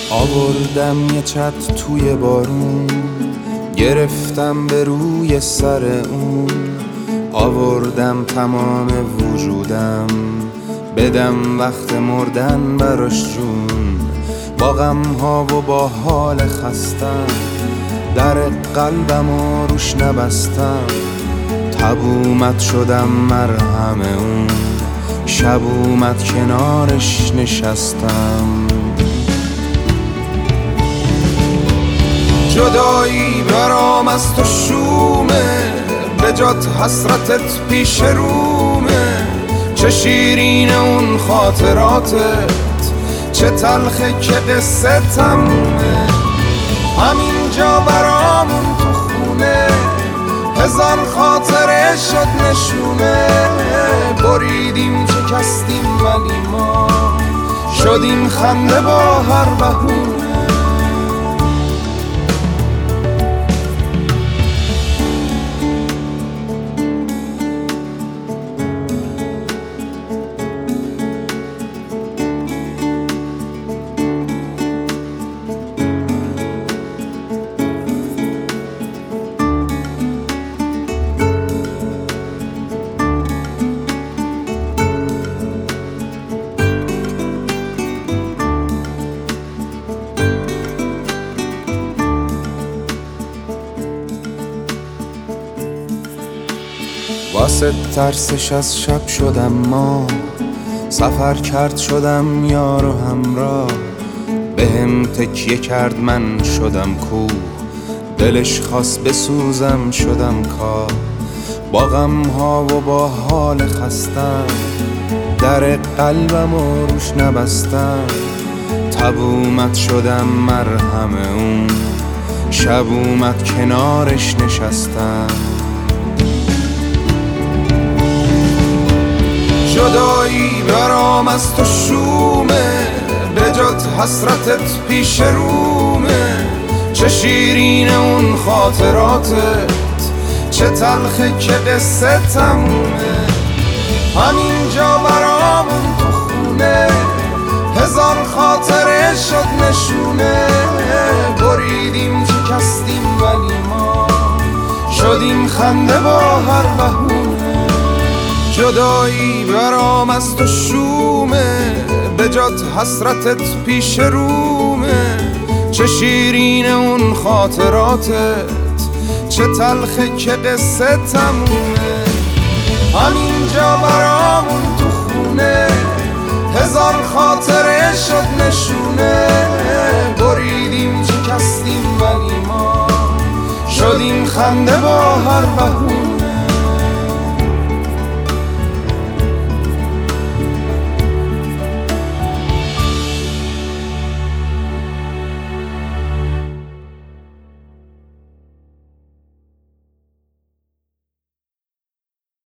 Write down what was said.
آوردم یه چت توی بارون، گرفتم به روی سر اون. آوردم تمام وجودم، بدم وقت مردن براش جون. با غم ها و با حال خستم، در قلبم و روش نبستم. تب اومد شدم مرهم اون، شب اومد کنارش نشستم. جدایی برام از تو شومه، به جات حسرتت پیش رومه. چه شیرین اون خاطراتت، چه تلخه که قصه تمومه. همینجا برامون تو خونه، هزار خاطره شد نشونه. بریدیم شکستیم ولی ما شدیم خنده با هر بهونه. واسه ترسش از شب شدم ما، سفر کرد شدم یار و همراه. بهم تکیه کرد من شدم کوه، دلش خواست بسوزم شدم کاه. با غم ها و با حال خستم، در قلبم و روش نبستم. تب اومد شدم مرهم اون، شب اومد کنارش نشستم. جدایی برام از تو شومه، به جات حسرتت پیش رومه. چه شیرین اون خاطراتت، چه تلخه که قصه تمومه. همینجا برامون تو خونه، هزار خاطره شد نشونه. بریدیم شکستیم ولی ما شدیم خنده با هر بهونه. جدایی برام از تو شومه، به جات حسرتت پیش رومه. چه شیرین اون خاطراتت، چه تلخه که قصه تمومه. همینجا برامون تو خونه، هزار خاطره شد نشونه. بریدیم شکستیم ولی ما شدیم خنده با هر بهونه.